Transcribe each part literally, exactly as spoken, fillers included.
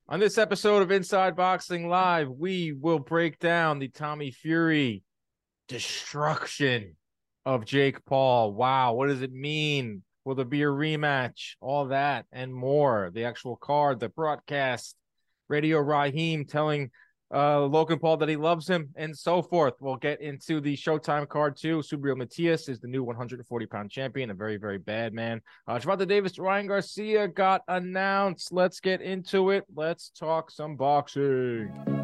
On this episode of Inside Boxing Live, we will break down the Tommy Fury destruction of Jake Paul. Wow, what does it mean? Will there be a rematch? All that and more. The actual card, the broadcast, Radio Raheem telling uh, Logan Paul that he loves him, and so forth. We'll get into the Showtime card too. Subriel Matias is the new one hundred forty pound champion, a very, very bad man. Uh, Gervonta Davis, Ryan Garcia got announced. Let's get into it. Let's talk some boxing.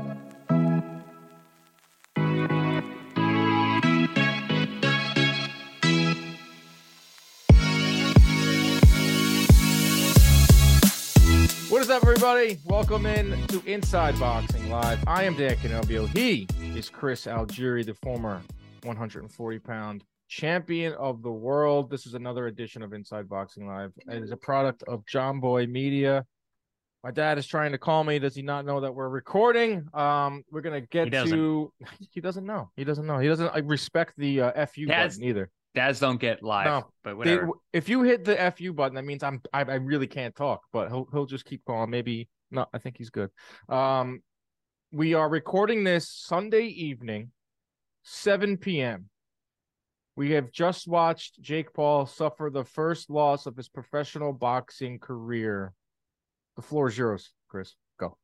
What is up, everybody? Welcome in to Inside Boxing Live. I am Dan Canobio. He is Chris Algieri, the former one hundred forty pound champion of the world. This is another edition of Inside Boxing Live. It is a product of John Boy Media. My dad is trying to call me. Does he not know that we're recording? Um, we're gonna get he to. He doesn't know. He doesn't know. He doesn't I respect the uh, F U Dad's, button either. Dads don't get live, no, but whatever. They, if you hit the F U button, that means I'm I, I really can't talk. But he'll he'll just keep calling. Maybe no. I think he's good. Um, we are recording this Sunday evening, seven p.m. We have just watched Jake Paul suffer the first loss of his professional boxing career. The floor is yours, Chris. Go.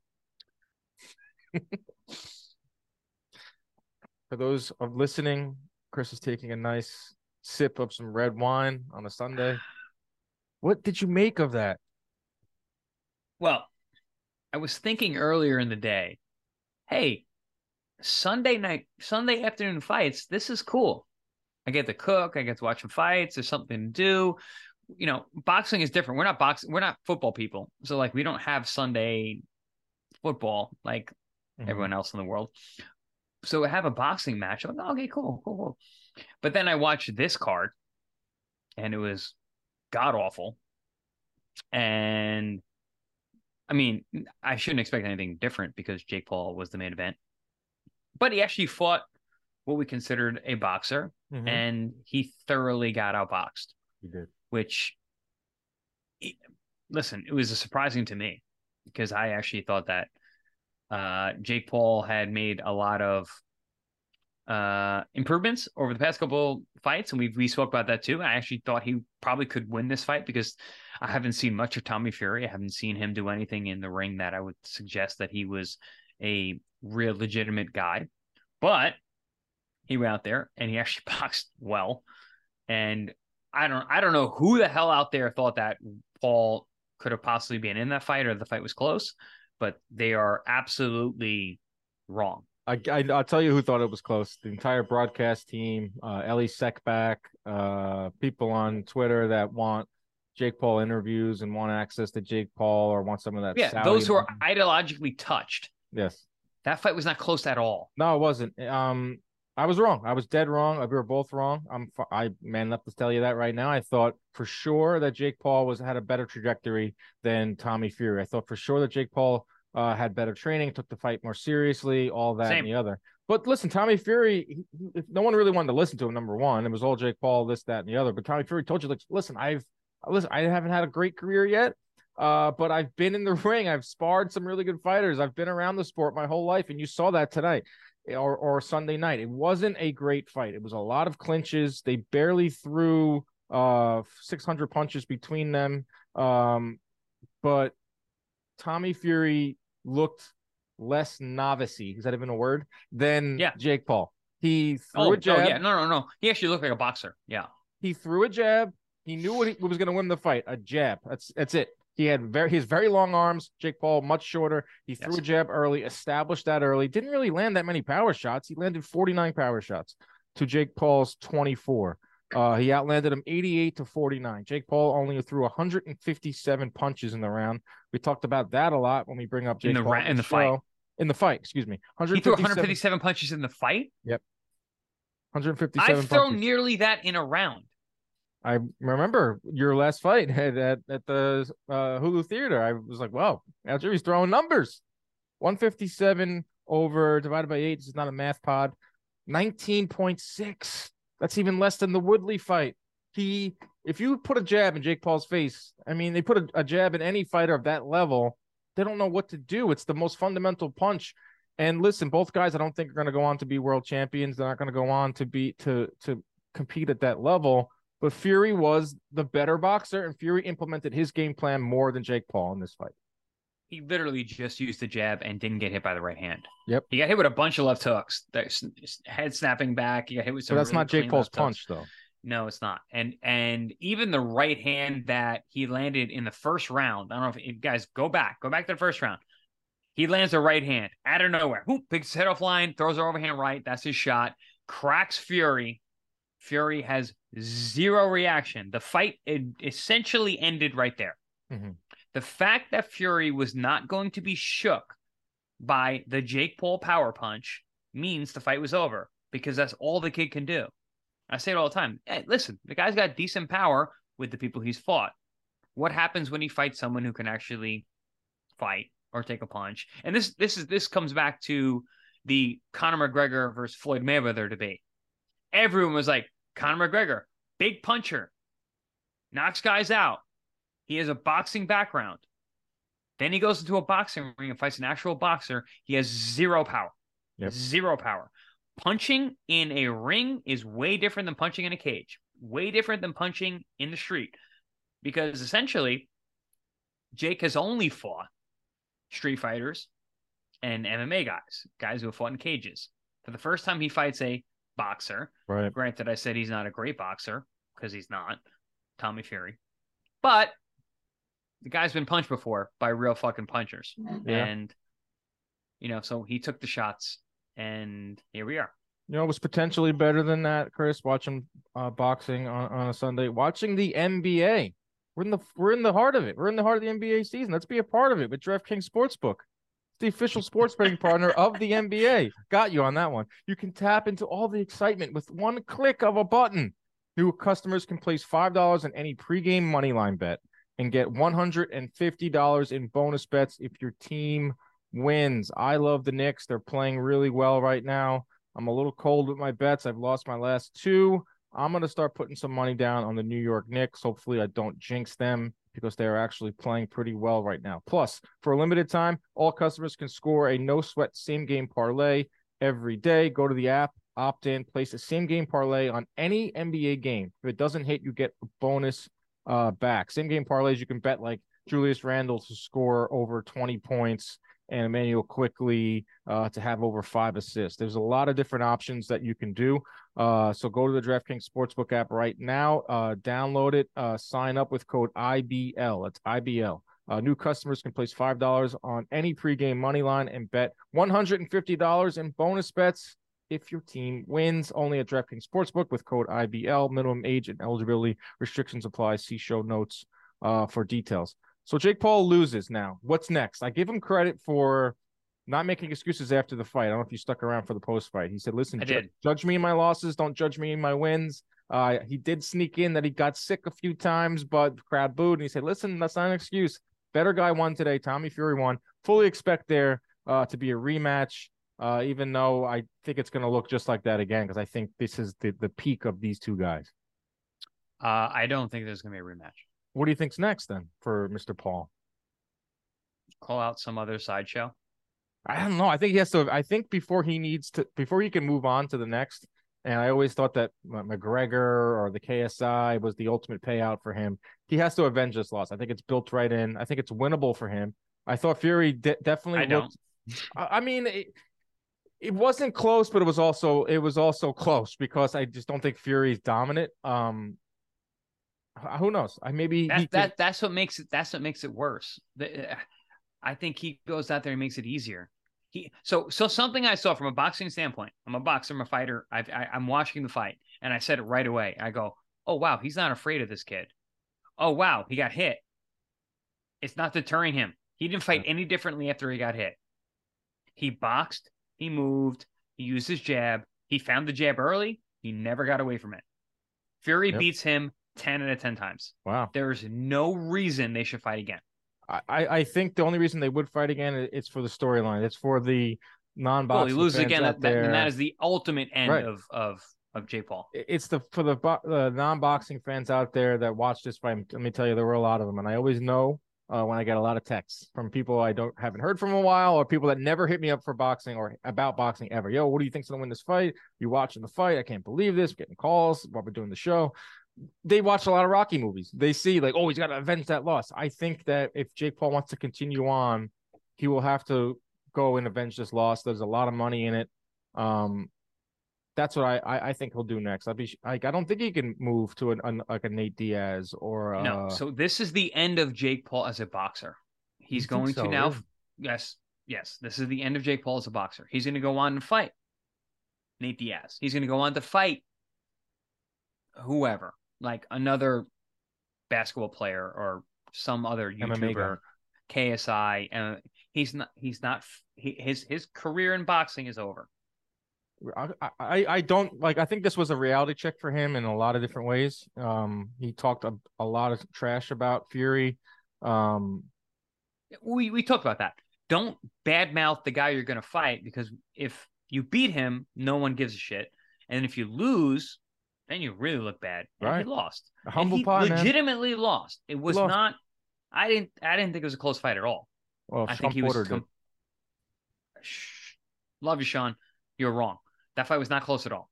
For those of listening, Chris is taking a nice sip of some red wine on a Sunday. What did you make of that? Well, I was thinking earlier in the day, hey, Sunday night, Sunday afternoon fights, this is cool. I get to cook, I get to watch some fights, there's something to do. You know, boxing is different. We're not boxing, we're not football people. So like we don't have Sunday football like mm-hmm. everyone else in the world. So I have a boxing match. I'm like, oh, okay, cool, cool, cool. But then I watched this card, and it was god-awful. And, I mean, I shouldn't expect anything different because Jake Paul was the main event. But he actually fought what we considered a boxer, mm-hmm. and he thoroughly got outboxed. He did. Which, listen, it was surprising to me because I actually thought that uh, Jake Paul had made a lot of uh improvements over the past couple fights, and we we spoke about that too. I actually thought he probably could win this fight because I haven't seen much of Tommy Fury. I haven't seen him do anything in the ring that I would suggest that he was a real legitimate guy. But he went out there and he actually boxed well. And I don't I don't know who the hell out there thought that Paul could have possibly been in that fight or the fight was close, but they are absolutely wrong. I, I, I'll tell you who thought it was close. The entire broadcast team, uh, Ellie Seckback, uh, people on Twitter that want Jake Paul interviews and want access to Jake Paul or want some of that. Yeah, Saudi those who money. are ideologically touched. Yes. That fight was not close at all. No, it wasn't. Um, I was wrong. I was dead wrong. We were both wrong. I'm I man enough to tell you that right now. I thought for sure that Jake Paul was had a better trajectory than Tommy Fury. I thought for sure that Jake Paul Uh, had better training, took the fight more seriously, all that Same. and the other. But listen, Tommy Fury, he, he, no one really wanted to listen to him, number one. It was all Jake Paul, this, that, and the other. But Tommy Fury told you, like, listen, I've listen, I haven't had a great career yet, uh, but I've been in the ring. I've sparred some really good fighters. I've been around the sport my whole life, and you saw that tonight or, or Sunday night. It wasn't a great fight. It was a lot of clinches. They barely threw uh, six hundred punches between them. Um, but Tommy Fury looked less novice-y, is that even a word, than yeah. Jake Paul. He threw oh, a jab. Oh, yeah. No, no, no. He actually looked like a boxer. Yeah. He threw a jab. He knew what, he, what was going to win the fight. A jab. That's that's it. He had very his very long arms. Jake Paul, much shorter. He threw yes. a jab early, established that early. Didn't really land that many power shots. He landed forty-nine power shots to Jake Paul's twenty-four. Uh, he outlanded him eighty-eight to forty-nine. Jake Paul only threw one hundred fifty-seven punches in the round. We talked about that a lot when we bring up Jake in the Paul ra- in the show. fight. In the fight, excuse me. He threw one hundred fifty-seven punches in the fight? Yep. one hundred fifty-seven I've thrown punches. nearly that in a round. I remember your last fight at at, at the uh, Hulu Theater. I was like, wow, Algieri's throwing numbers. one fifty-seven over divided by eight. This is not a math pod. nineteen point six. That's even less than the Woodley fight. He, if you put a jab in Jake Paul's face, I mean, they put a, a jab in any fighter of that level, they don't know what to do. It's the most fundamental punch. And listen, both guys, I don't think are going to go on to be world champions. They're not going to go on to be to to compete at that level. But Fury was the better boxer, and Fury implemented his game plan more than Jake Paul in this fight. He literally just used the jab and didn't get hit by the right hand. Yep. He got hit with a bunch of left hooks. Head snapping back. He got hit with some. But that's really not Jake Paul's punch, hooks. though. No, it's not. And and even the right hand that he landed in the first round. I don't know if, if guys go back, go back to the first round. He lands a right hand out of nowhere. Whoop, picks his head off line, throws her overhand right. That's his shot. Cracks Fury. Fury has zero reaction. The fight essentially ended right there. Mm-hmm. The fact that Fury was not going to be shook by the Jake Paul power punch means the fight was over, because that's all the kid can do. I say it all the time. Hey, listen, the guy's got decent power with the people he's fought. What happens when he fights someone who can actually fight or take a punch? And this this is this comes back to the Conor McGregor versus Floyd Mayweather debate. Everyone was like, Conor McGregor, big puncher, knocks guys out. He has a boxing background. Then he goes into a boxing ring and fights an actual boxer. He has zero power. Yep. Zero power. Punching in a ring is way different than punching in a cage. Way different than punching in the street. Because essentially, Jake has only fought street fighters and M M A guys. Guys who have fought in cages. For the first time, he fights a boxer. Right. Granted, I said he's not a great boxer, because he's not. Tommy Fury. But the guy's been punched before by real fucking punchers. Yeah. And, you know, so he took the shots, and here we are. You know, it was potentially better than that, Chris, watching uh, boxing on, on a Sunday. Watching the N B A. We're in the we're in the heart of it. We're in the heart of the N B A season. Let's be a part of it with DraftKings Sportsbook. It's the official sports betting partner of the N B A. Got you on that one. You can tap into all the excitement with one click of a button. New customers can place five dollars on any pregame moneyline bet and get one hundred fifty dollars in bonus bets if your team wins. I love the Knicks. They're playing really well right now. I'm a little cold with my bets. I've lost my last two. I'm going to start putting some money down on the New York Knicks. Hopefully I don't jinx them, because they're actually playing pretty well right now. Plus, for a limited time, all customers can score a no-sweat same-game parlay every day. Go to the app, opt in, place a same-game parlay on any N B A game. If it doesn't hit, you get a bonus uh, back. Same-game parlays, you can bet like Julius Randle to score over twenty points and Emmanuel Quickley uh, to have over five assists. There's a lot of different options that you can do. Uh, so go to the DraftKings Sportsbook app right now, uh, download it, uh, sign up with code I B L. That's I B L. Uh, new customers can place five dollars on any pregame money line and bet one hundred fifty dollars in bonus bets if your team wins. Only at DraftKings Sportsbook with code I B L. Minimum age and eligibility restrictions apply. See show notes uh, for details. So Jake Paul loses now. What's next? I give him credit for not making excuses after the fight. I don't know if you stuck around for the post-fight. He said, listen, I ju- did. judge me in my losses. Don't judge me in my wins. Uh, he did sneak in that he got sick a few times, but the crowd booed. And he said, listen, that's not an excuse. Better guy won today. Tommy Fury won. Fully expect there uh, to be a rematch, uh, even though I think it's going to look just like that again, because I think this is the, the peak of these two guys. Uh, I don't think there's going to be a rematch. What do you think's next then for Mister Paul? Call out some other sideshow. I don't know. I think he has to. I think before he needs to, before he can move on to the next. And I always thought that McGregor or the K S I was the ultimate payout for him. He has to avenge this loss. I think it's built right in. I think it's winnable for him. I thought Fury de- definitely I looked. Don't. I mean, it, it wasn't close, but it was also it was also close because I just don't think Fury's dominant. Um. Who knows? I maybe that, he that could... that's what makes it that's what makes it worse. The, I think he goes out there and makes it easier. He so so something I saw from a boxing standpoint. I'm a boxer, I'm a fighter. I've, I, I'm watching the fight, and I said it right away. I go, oh wow, he's not afraid of this kid. Oh wow, he got hit. It's not deterring him. He didn't fight any differently after he got hit. He boxed. He moved. He used his jab. He found the jab early. He never got away from it. Fury yep. beats him ten out of ten times. Wow. There's no reason they should fight again. I, I think the only reason they would fight again is for the storyline. It's for the non-boxing well, he loses fans again, out that, there. And that is the ultimate end right. of, of, of Jake Paul. It's the for the uh, non-boxing fans out there that watch this fight. Let me tell you, there were a lot of them. And I always know uh, when I get a lot of texts from people I don't haven't heard from a while, or people that never hit me up for boxing or about boxing ever. Yo, what do you think's gonna win this fight? You watching the fight? I can't believe this. Getting calls while we're doing the show. They watch a lot of Rocky movies. They see like, oh, he's got to avenge that loss. I think that if Jake Paul wants to continue on, he will have to go and avenge this loss. There's a lot of money in it. Um, that's what I, I, I think he'll do next. I'd be like, I don't think he can move to an, an like a Nate Diaz or uh, no. So this is the end of Jake Paul as a boxer. He's going so, to now. Yeah. Yes, yes. This is the end of Jake Paul as a boxer. He's going to go on and fight Nate Diaz. He's going to go on to fight whoever, like another basketball player or some other YouTuber, K S I, and he's not. He's not. He, his his career in boxing is over. I, I I don't like. I think this was a reality check for him in a lot of different ways. Um, he talked a, a lot of trash about Fury. Um, we we talked about that. Don't badmouth the guy you're going to fight, because if you beat him, no one gives a shit, and if you lose, then you really look bad. And right. He lost. A humble he pie, legitimately man. lost. It was lost. not. I didn't. I didn't think it was a close fight at all. Well, I Sean think he Porter was. Com- Shh. Love you, Sean. You're wrong. That fight was not close at all.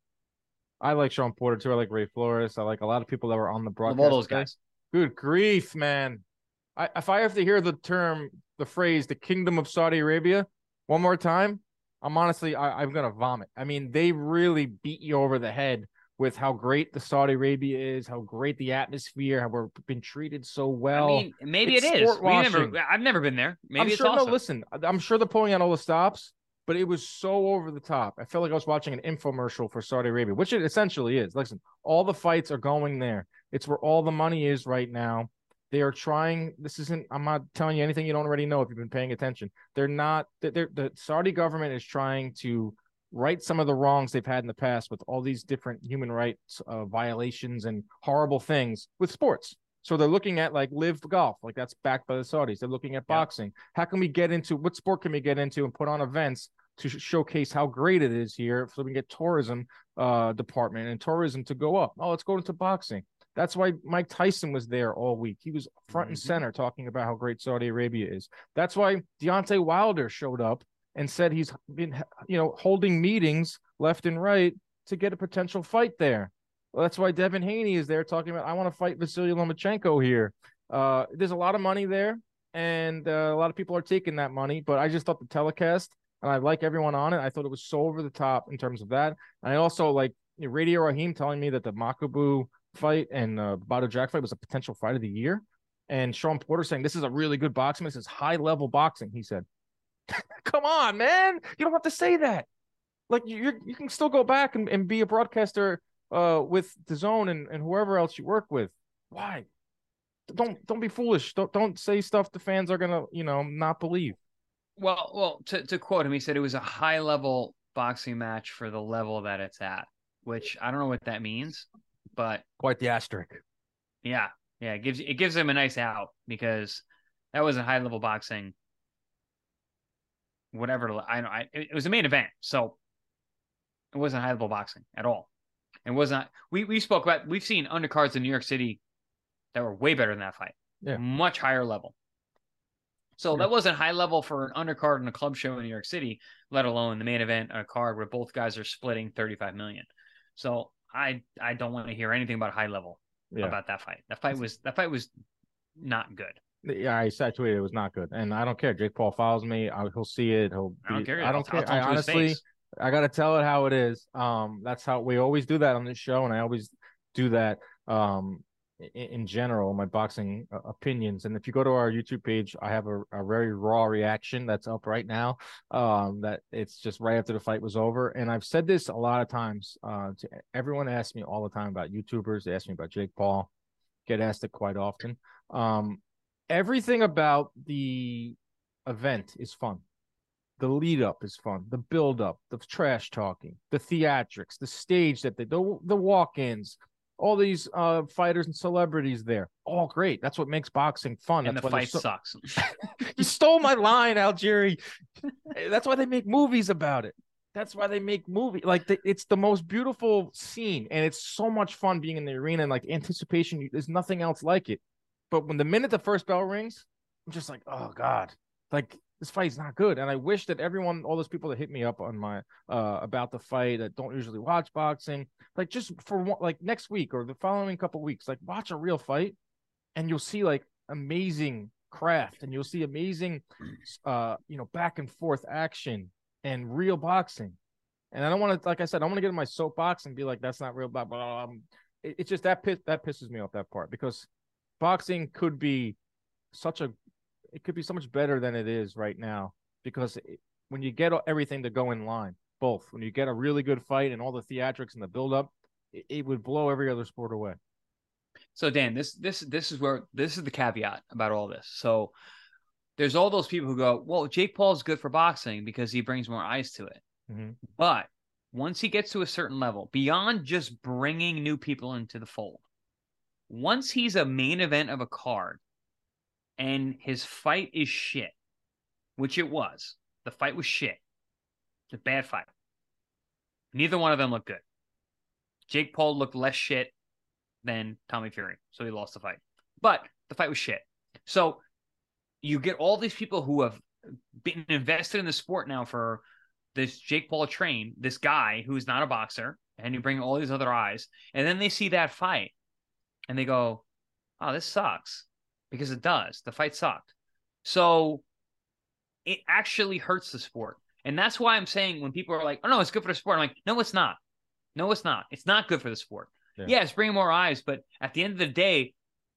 I like Sean Porter too. I like Ray Flores. I like a lot of people that were on the broadcast. Love all those today. guys. Good grief, man. I, if I have to hear the term, the phrase, the Kingdom of Saudi Arabia one more time, I'm honestly, I, I'm going to vomit. I mean, they really beat you over the head with how great the Saudi Arabia is, how great the atmosphere, how we're been treated so well. I mean, maybe it's it is. We never, I've never been there. Maybe I'm it's sure, awesome. No, listen, I'm sure they're pulling out all the stops, but it was so over the top. I felt like I was watching an infomercial for Saudi Arabia, which it essentially is. Listen, all the fights are going there. It's where all the money is right now. They are trying. This isn't. I'm not telling you anything you don't already know if you've been paying attention. They're not. They're, the Saudi government is trying to right some of the wrongs they've had in the past with all these different human rights uh, violations and horrible things with sports. So they're looking at like Live Golf, like that's backed by the Saudis. They're looking at boxing. Yep. How can we get into what sport can we get into and put on events to sh- showcase how great it is here, so we can get tourism uh, department and tourism to go up. Oh, let's go into boxing. That's why Mike Tyson was there all week. He was front mm-hmm. and center talking about how great Saudi Arabia is. That's why Deontay Wilder showed up and said he's been, you know, holding meetings left and right to get a potential fight there. Well, that's why Devin Haney is there talking about, I want to fight Vasily Lomachenko here. Uh, there's a lot of money there, and uh, a lot of people are taking that money, but I just thought the telecast, and I like everyone on it, I thought it was so over the top in terms of that. And I also like you know, Radio Raheem telling me that the Makabu fight and uh, Bado Jack fight was a potential fight of the year. And Sean Porter saying, this is a really good boxing. This is high-level boxing, he said. Come on, man. You don't have to say that. Like, you you can still go back and, and be a broadcaster uh, with DAZN and, and whoever else you work with. Why? Don't don't be foolish. Don't don't say stuff the fans are gonna, you know, not believe. Well, well, to, to quote him, he said it was a high-level boxing match for the level that it's at, which I don't know what that means, but quite the asterisk. Yeah, yeah, it gives it gives him a nice out, because that was a high-level boxing. Whatever, I know, I it was a main event, so it wasn't high level boxing at all. It wasn't. We we spoke about we've seen undercards in New York City that were way better than that fight, yeah, much higher level. So yeah. That wasn't high level for an undercard in a club show in New York City, let alone the main event on a card where both guys are splitting thirty-five million. So I I don't want to hear anything about high level yeah. about that fight. That fight was that fight was not good. Yeah, I said tweeted it was not good, and I don't care. Jake Paul follows me; I, he'll see it. He'll. Be, I don't care. I don't I'll, care. I'll I honestly, I gotta tell it how it is. Um, that's how we always do that on this show, and I always do that. Um, in, in general, my boxing uh, opinions. And if you go to our YouTube page, I have a, a very raw reaction that's up right now. Um, that it's just right after the fight was over, and I've said this a lot of times. Uh, to everyone asks me all the time about YouTubers. They ask me about Jake Paul. Get asked it quite often. Um. Everything about the event is fun. The lead up is fun. The build up, the trash talking, the theatrics, the stage that they the, the walk-ins, all these uh, fighters and celebrities there. All great. That's what makes boxing fun. And That's the why fight so... sucks. You stole my line, Algieri. That's why they make movies about it. That's why they make movies. Like the, it's the most beautiful scene, and it's so much fun being in the arena and like anticipation. There's nothing else like it. But when the minute the first bell rings, I'm just like, oh God, like this fight's not good. And I wish that everyone, all those people that hit me up on my uh about the fight that don't usually watch boxing, like just for one, like next week or the following couple weeks, like watch a real fight, and you'll see like amazing craft, and you'll see amazing, uh, you know, back and forth action and real boxing. And I don't want to, like I said, I want to get in my soapbox and be like, that's not real. Blah, blah, blah. It, it's just that piss, that pisses me off, that part, because boxing could be such a, it could be so much better than it is right now. Because it, when you get everything to go in line, both when you get a really good fight and all the theatrics and the buildup, it, it would blow every other sport away. So Dan, this this this is where this is the caveat about all this. So there's all those people who go, well, Jake Paul's good for boxing because he brings more eyes to it. Mm-hmm. But once he gets to a certain level, beyond just bringing new people into the fold, once he's a main event of a card and his fight is shit, which it was, the fight was shit. It's a bad fight. Neither one of them looked good. Jake Paul looked less shit than Tommy Fury, so he lost the fight. But the fight was shit. So you get all these people who have been invested in the sport now for this Jake Paul train, this guy who's not a boxer, and you bring all these other eyes, and then they see that fight, and they go, oh, this sucks. Because it does. The fight sucked. So it actually hurts the sport. And that's why I'm saying when people are like, oh, no, it's good for the sport. I'm like, no, it's not. No, it's not. It's not good for the sport. Yeah, yeah it's bringing more eyes, but at the end of the day,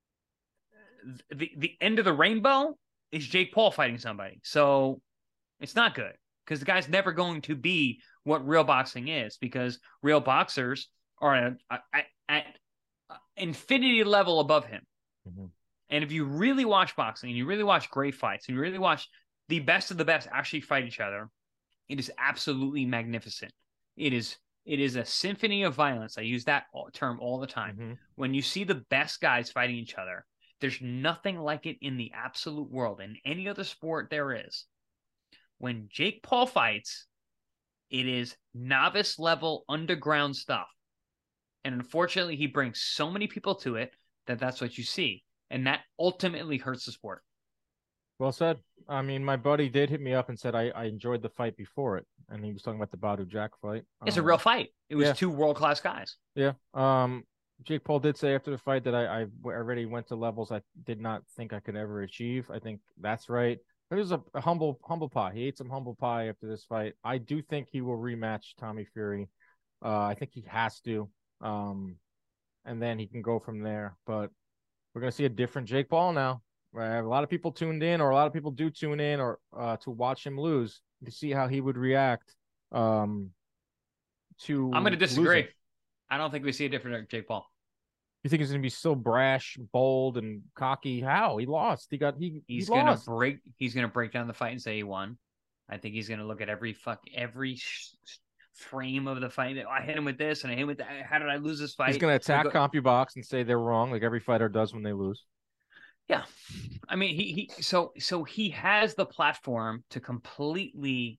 the, the end of the rainbow is Jake Paul fighting somebody. So it's not good because the guy's never going to be what real boxing is, because real boxers are at, at, at infinity level above him. Mm-hmm. And if you really watch boxing and you really watch great fights and you really watch the best of the best actually fight each other, it is absolutely magnificent. It is It is a symphony of violence. I use that term all the time. Mm-hmm. When you see the best guys fighting each other, there's nothing like it in the absolute world, in any other sport there is. When Jake Paul fights, it is novice level underground stuff. And unfortunately, he brings so many people to it that that's what you see. And that ultimately hurts the sport. Well said. I mean, my buddy did hit me up and said I, I enjoyed the fight before it, and he was talking about the Badou Jack fight. It's um, a real fight. It was yeah. two world class guys. Yeah. Um, Jake Paul did say after the fight that I, I already went to levels I did not think I could ever achieve. I think that's right. It was a, a humble humble pie. He ate some humble pie after this fight. I do think he will rematch Tommy Fury. Uh, I think he has to. Um, and then he can go from there. But we're gonna see a different Jake Paul now. Right, a lot of people tuned in, or a lot of people do tune in, or uh, to watch him lose to see how he would react. Um, to I'm going to disagree. losing. I don't think we see a different Jake Paul. You think he's going to be so brash, bold, and cocky? How he lost? He got he. He's he going lost. to break. He's going to break down the fight and say he won. I think he's going to look at every fuck every sh- frame of the fight. I hit him with this, and I hit him with that. How did I lose this fight? He's going to attack go- CompuBox and say they're wrong, like every fighter does when they lose. Yeah, I mean he he. So so he has the platform to completely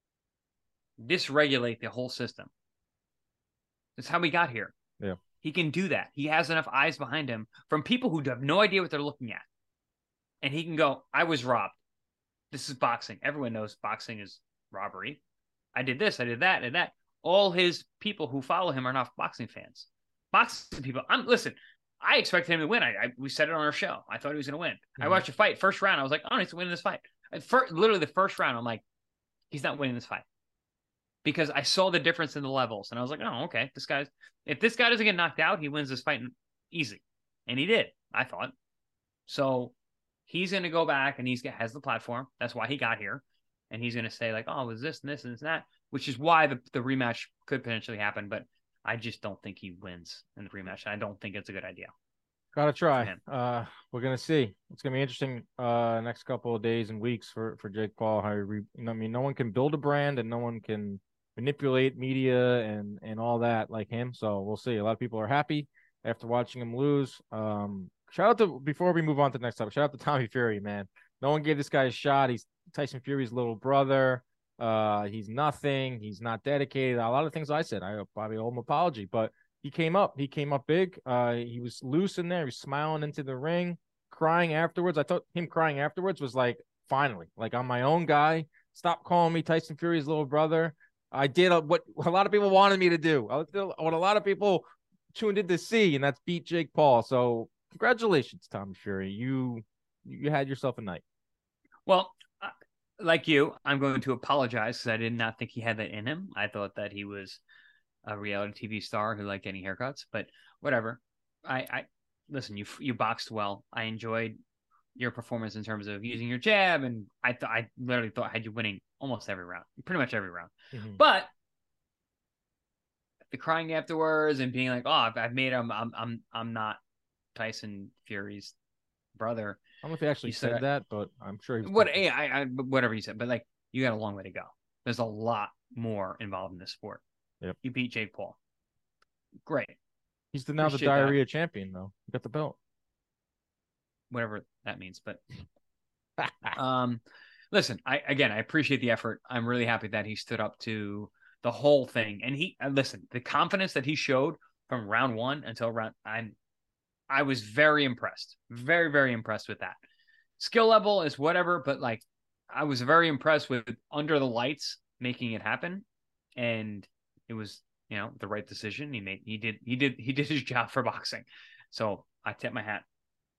dysregulate the whole system. That's how we got here. Yeah. He can do that. He has enough eyes behind him from people who have no idea what they're looking at. And he can go, I was robbed. This is boxing. Everyone knows boxing is robbery. I did this, I did that, and that. All his people who follow him are not boxing fans. Boxing people, I'm listen, I expected him to win. I, I we said it on our show. I thought he was going to win. Mm-hmm. I watched a fight, first round. I was like, oh, he's going to win this fight. First, literally the first round, I'm like, he's not winning this fight. Because I saw the difference in the levels. And I was like, oh, okay. This guy's, if this guy doesn't get knocked out, he wins this fight easy. And he did, I thought. So he's going to go back and he's has the platform. That's why he got here. And he's going to say like, oh, it was this and this and this and that, which is why the, the rematch could potentially happen. But I just don't think he wins in the rematch. I don't think it's a good idea. Gotta try. Uh, we're gonna see. It's gonna be interesting. Uh, next couple of days and weeks for for Jake Paul. How he re- you know, I mean, no one can build a brand and no one can manipulate media and and all that like him. So we'll see. A lot of people are happy after watching him lose. Um, shout out to before we move on to the next topic. Shout out to Tommy Fury, man. No one gave this guy a shot. He's Tyson Fury's little brother. Uh, he's nothing. He's not dedicated. A lot of things I said. I probably owe him an apology, but he came up. He came up big. Uh, he was loose in there. He was smiling into the ring, crying afterwards, I thought him crying afterwards was like, finally, like I'm my own guy. Stop calling me Tyson Fury's little brother. I did what a lot of people wanted me to do. I did what a lot of people tuned in to see, and that's beat Jake Paul. So congratulations, Tommy Fury. You you had yourself a night. Well, uh, like you, I'm going to apologize because I did not think he had that in him. I thought that he was a reality T V star who liked getting haircuts, but whatever. I, I listen. You you boxed well. I enjoyed your performance in terms of using your jab, and I thought I literally thought I had you winning almost every round, pretty much every round. Mm-hmm. But the crying afterwards and being like, "Oh, I've, I've made him. I'm I'm I'm not Tyson Fury's brother." I don't know if he actually he said, said that, but I'm sure he was what. Yeah, I, I whatever he said, but like you got a long way to go. There's a lot more involved in this sport. Yep. You beat Jake Paul. Great. He's the now Appreciate the diarrhea that. champion, though. You got the belt. Whatever that means, but um, listen. I again, I appreciate the effort. I'm really happy that he stood up to the whole thing, and he uh, listen. The confidence that he showed from round one until round, I'm, I was very impressed. Very, very impressed with that. Skill level is whatever, but like, I was very impressed with under the lights making it happen, and it was, you know, the right decision. He made, he did, he did, he did his job for boxing. So I tip my hat.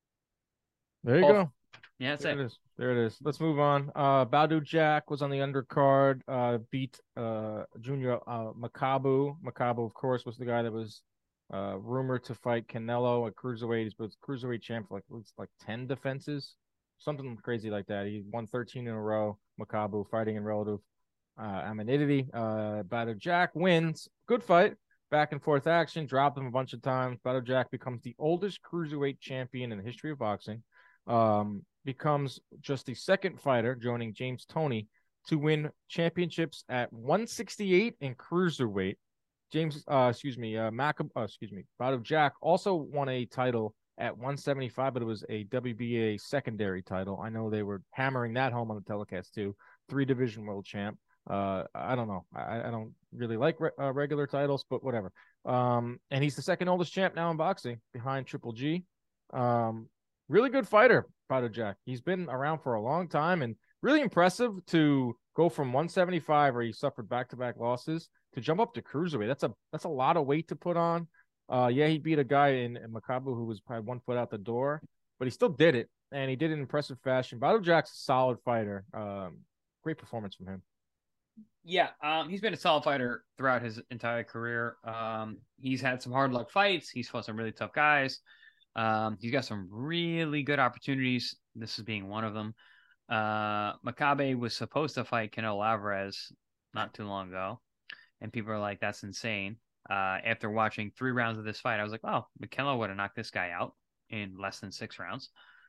There you Both. go. Yeah, that's there it. it is. There it is. Let's move on. Uh, Badou Jack was on the undercard. Uh, beat uh Junior uh Makabu. Makabu, of course, was the guy that was uh rumored to fight Canelo at cruiserweight. He's been cruiserweight champ for like it's like ten defenses, something crazy like that. He won thirteen in a row. Makabu fighting in relative uh amenity. Uh, Badou Jack wins. Good fight. Back and forth action. Dropped him a bunch of times. Badou Jack becomes the oldest cruiserweight champion in the history of boxing. Um, becomes just the second fighter, joining James Toney, to win championships at one sixty-eight and cruiserweight. James, uh, excuse me, uh, Mac, uh, excuse me, Badou Jack also won a title at one seventy-five, but it was a W B A secondary title. I know they were hammering that home on the telecast too. Three division world champ. Uh, I don't know. I, I don't really like re- uh, regular titles, but whatever. Um, and he's the second oldest champ now in boxing, behind Triple G. Um. Really good fighter, Badou Jack. He's been around for a long time and really impressive to go from one seventy-five, where he suffered back-to-back losses, to jump up to cruiserweight. That's a that's a lot of weight to put on. Uh, yeah, he beat a guy in, in Makabu who was probably one foot out the door, but he still did it, and he did it in impressive fashion. Badou Jack's a solid fighter. Um, great performance from him. Yeah, um, he's been a solid fighter throughout his entire career. Um, he's had some hard luck fights. He's fought some really tough guys. Um, he's got some really good opportunities. This is being one of them. Uh, Makabe was supposed to fight Canelo Alvarez not too long ago, and people are like, "That's insane." Uh, after watching three rounds of this fight, I was like, "Oh, Canelo would have knocked this guy out in less than six rounds."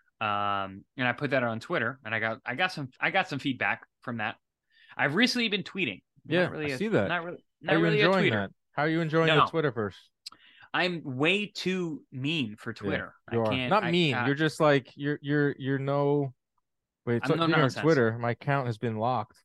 Um, and I put that on Twitter, and I got I got some I got some feedback from that. I've recently been tweeting. Yeah, not really I a, see that. Not really. Not How are you really enjoying a tweeter. that? How are you enjoying no. the Twitterverse? I'm way too mean for Twitter. Yeah, you I are. can't. Not I, mean. uh, you're just like you're you're you're no. Wait, I'm so, no speaking of nonsense. Twitter, my account has been locked.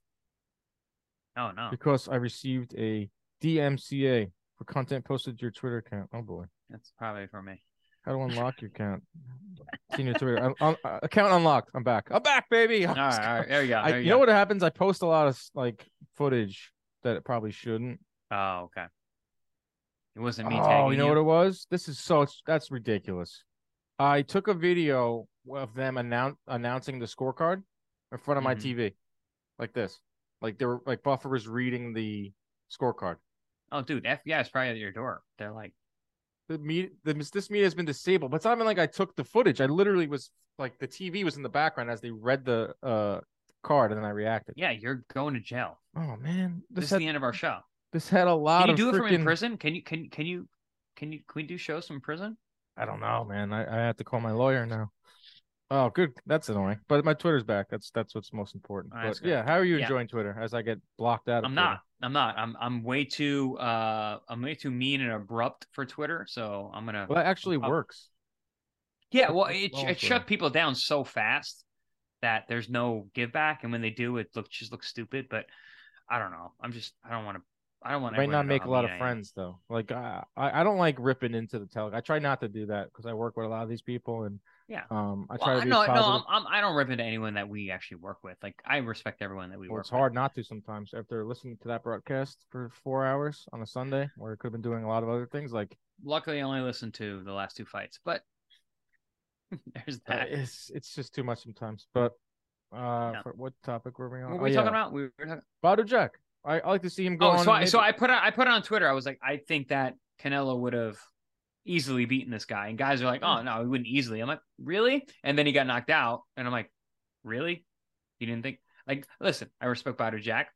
Oh no! Because I received a D M C A for content posted to your Twitter account. Oh boy, that's probably for me. How to unlock your account? Senior Twitter uh, uh, account unlocked. I'm back. I'm back, baby. All right, all right. There you go. There I, you, you go. know what happens? I post a lot of like footage that it probably shouldn't. Oh, okay. It wasn't me. Oh, tagging you know you? what it was? This is so that's ridiculous. I took a video of them announce, announcing the scorecard in front of my Mhm. T V, like this. Like they were like Buffer was reading the scorecard. Oh, dude, F B I is probably at your door. They're like, the media, the, this media has been disabled. But it's not even like I took the footage. I literally was like the T V was in the background as they read the uh card, and then I reacted. yeah, you're going to jail. Oh man, This, this is had, the end of our show. This had a lot Can you of do it freaking... from in prison? Can you can can you can you can we do shows from prison? I don't know, man. I, I have to call my lawyer now. Oh, good. That's annoying. But my Twitter's back. That's that's what's most important. Oh, but yeah, how are you yeah. enjoying Twitter as I get blocked out of I'm Twitter? not. I'm not. I'm I'm way too uh I'm way too mean and abrupt for Twitter. So I'm gonna. Well, that actually I'll, works. Yeah, well, it well, it shut people down so fast that there's no give back, and when they do, it looks just looks stupid. But I don't know. I'm just I don't want to I don't want Might everyone not to know make how a lot mean of I am. friends though. Like I, I I don't like ripping into the tele. I try not to do that because I work with a lot of these people, and Yeah. um, I Well, try to I be as no, no, positive. I'm, I'm, I don't rip into anyone that we actually work with. Like, I respect everyone that we Well, work it's with. hard not to sometimes after listening to that broadcast for four hours on a Sunday, where I could have been doing a lot of other things. Like, Luckily, I only listened to the last two fights, but there's uh, that. it's it's just too much sometimes. But uh, Yeah. for what topic were we on? What were Oh we talking yeah, about? We were talking. Badu Jack. I, I like to see him go Oh, on so and I, so maybe. I put on, I put on Twitter. I was like, I think that Canelo would have easily beaten this guy, and guys are like, Yeah. oh no, he wouldn't easily. I'm like, really? And then he got knocked out, and I'm like, really? You didn't think? Like, listen, I respect Badou Jack,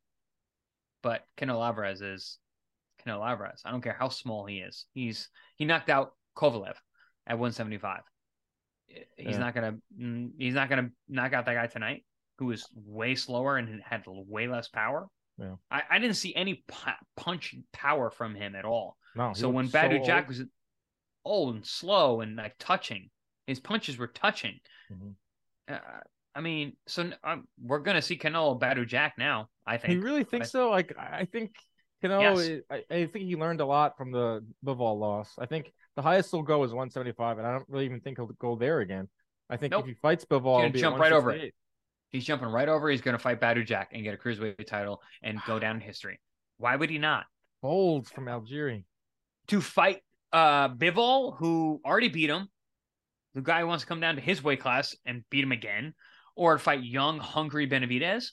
but Canelo Alvarez is Canelo Alvarez. I don't care how small he is. He's he knocked out Kovalev at one seventy-five. He's Yeah. not gonna he's not gonna knock out that guy tonight, who is way slower and had way less power. Yeah. I, I didn't see any punch power from him at all. No, he So when looked so Badou Jack old. was old and slow and like touching, his punches were touching. Mhm. Uh, I mean, so um, we're gonna see Canelo Badou Jack now. I You think. really think But, so? Like, I think yes. Canelo. I, I think he learned a lot from the Bivol loss. I think the highest he'll go is one seventy-five, and I don't really even think he'll go there again. I think if Nope. he fights Bivol, He's it'll gonna be at jump right over it. one sixty-eight. He's jumping right over. He's gonna fight Badou Jack and get a cruiserweight title and go down in history. Why would he not? Bold from Algeria. To fight uh Bivol, who already beat him, the guy who wants to come down to his weight class and beat him again, or fight young, hungry Benavidez?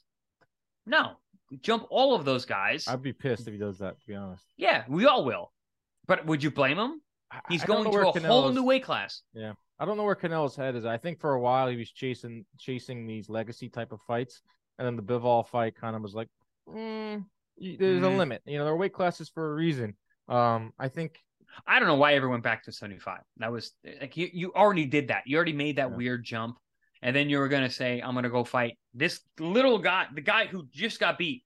No. Jump all of those guys. I'd be pissed if he does that, to be honest. Yeah, we all will. But would you blame him? He's I don't know going to where a whole Canelo's- new weight class. Yeah. I don't know where Canelo's head is. I think for a while he was chasing chasing these legacy type of fights, and then the Bivol fight kind of was like, mm, y- there's a Mm. limit. You know, there are weight classes for a reason. Um, I think I don't know why everyone went back to seventy-five. That was like you, you already did that. You already made that Yeah. weird jump. And then you were going to say, I'm going to go fight this little guy, the guy who just got beat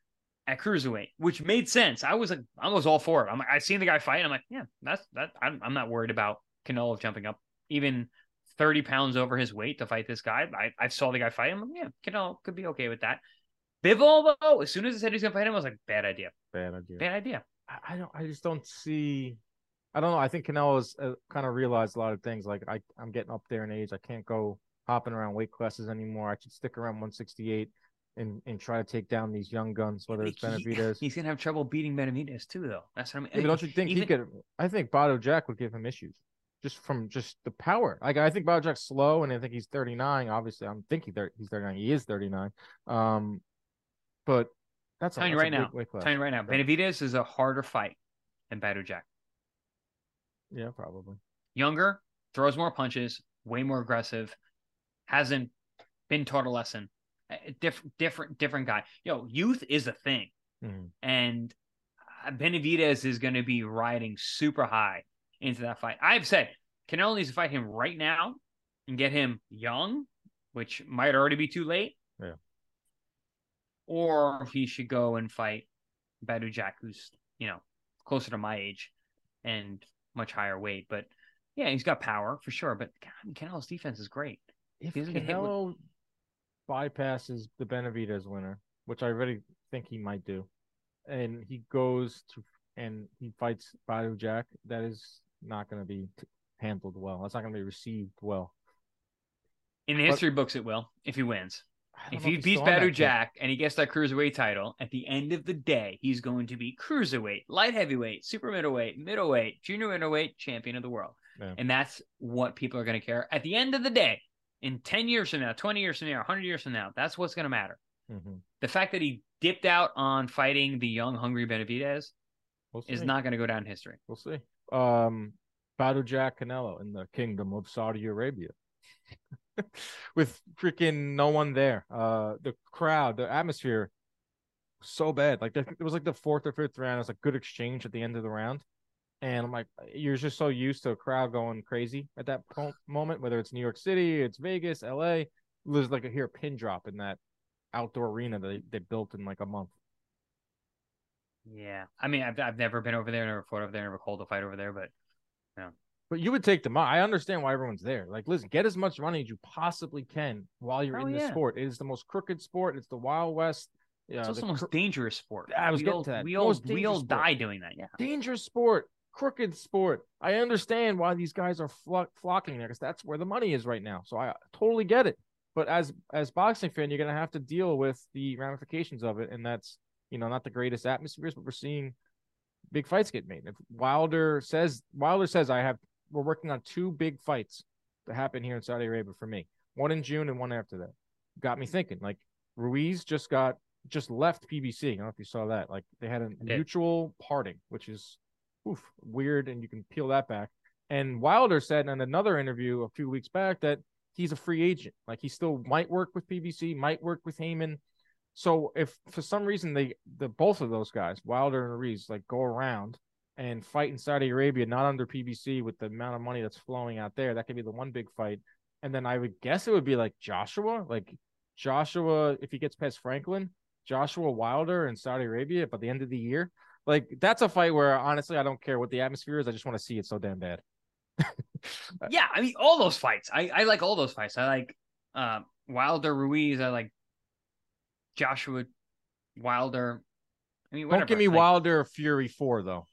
at cruiserweight, which made sense. I was like, I was all for it. I'm, I seen the guy fight. I'm like, yeah, that's that. I'm, I'm not worried about Canelo jumping up even thirty pounds over his weight to fight this guy. I, I saw the guy fight him. Yeah, Canelo could be okay with that. Bivol, though, as soon as he said he's going to fight him, I was like, bad idea. bad idea. Bad idea. I, I don't. I just don't see. I don't know. I think Canelo's uh, kind of realized a lot of things. Like I, I'm getting up there in age. I can't go hopping around weight classes anymore. I should stick around one sixty-eight and and try to take down these young guns, whether it's He- Benavidez. he's going to have trouble beating Benavidez, too, though. That's what I mean. Yeah, but don't you think Even- he could? I think Badu Jack would give him issues just from just the power. Like I think Badu Jack's slow, and I think he's thirty-nine. Obviously, I'm thinking he's thirty-nine. He is thirty-nine. Um, but that's a, telling you that's right a now. big weight class. Telling you right now. Yeah. Benavidez is a harder fight than Badou Jack. Yeah, probably. Younger, throws more punches, way more aggressive, hasn't been taught a lesson. Different, different, different guy. Yo, youth is a thing, Mhm. and Benavidez is going to be riding super high into that fight. I've said Canelo needs to fight him right now and get him young, which might already be too late. Yeah. Or he should go and fight Badou Jack, who's, you know, closer to my age and much higher weight. But yeah, he's got power for sure. But God, Canelo's defense is great. If He doesn't get hit with- Canelo bypasses the Benavidez winner, which I really think he might do, and he goes to and he fights Badu Jack, that is not going to be t- handled well. That's not going to be received well. In the But- history books, it will if he wins. I don't If know he he's beats still on that Badou kick. Jack and he gets that cruiserweight title, at the end of the day, he's going to be cruiserweight, light heavyweight, super middleweight, middleweight, junior middleweight, champion of the world. Yeah. And that's what people are going to care. At the end of the day, in ten years from now, twenty years from now, one hundred years from now, that's what's going to matter. Mhm. The fact that he dipped out on fighting the young, hungry Benavidez We'll is see. not going to go down in history. We'll see. Um, Badu Jack Canelo in the Kingdom of Saudi Arabia. With freaking no one there. Uh, the crowd, the atmosphere, so bad. Like it was like the fourth or fifth round. It was a good exchange at the end of the round, and I'm like, you're just so used to a crowd going crazy at that po- moment. Whether it's New York City, it's Vegas, L A. There's like a here pin drop in that outdoor arena that they, they built in like a month. Yeah. I mean, I've, I've never been over there, never fought over there, never called a fight over there, but But you would take them out. I understand why everyone's there. Like, listen, get as much money as you possibly can while you're Oh, in this yeah. sport. It is the most crooked sport. It's the Wild West. It's Yeah, also the the most dangerous sport. I was We getting all to that. we all Most we dangerous all sport. die doing that. Yeah. Dangerous sport, crooked sport. I understand why these guys are flo- flocking there because that's where the money is right now. So I totally get it. But as as boxing fan, you're gonna have to deal with the ramifications of it, and that's you know not the greatest atmospheres, but we're seeing big fights get made. If Wilder says Wilder says I have we're working on two big fights to happen here in Saudi Arabia for me, one in June and one after that. Got me thinking. Like Ruiz just got just left P B C. I don't know if you saw that. Like they had a mutual parting, which is oof, weird, and you can peel that back. And Wilder said in another interview a few weeks back that he's a free agent. Like he still might work with P B C, might work with Heyman. So if for some reason they the both of those guys, Wilder and Ruiz, like go around and fight in Saudi Arabia, not under P B C with the amount of money that's flowing out there, that could be the one big fight. And then I would guess it would be like Joshua, like Joshua, if he gets past Franklin, Joshua Wilder in Saudi Arabia by the end of the year. Like that's a fight where honestly I don't care what the atmosphere is. I just want to see it so damn bad. Yeah, I mean all those fights. I, I like all those fights. I like uh, Wilder Ruiz. I like Joshua Wilder. I mean, whatever. Don't give me like, Wilder Fury four though.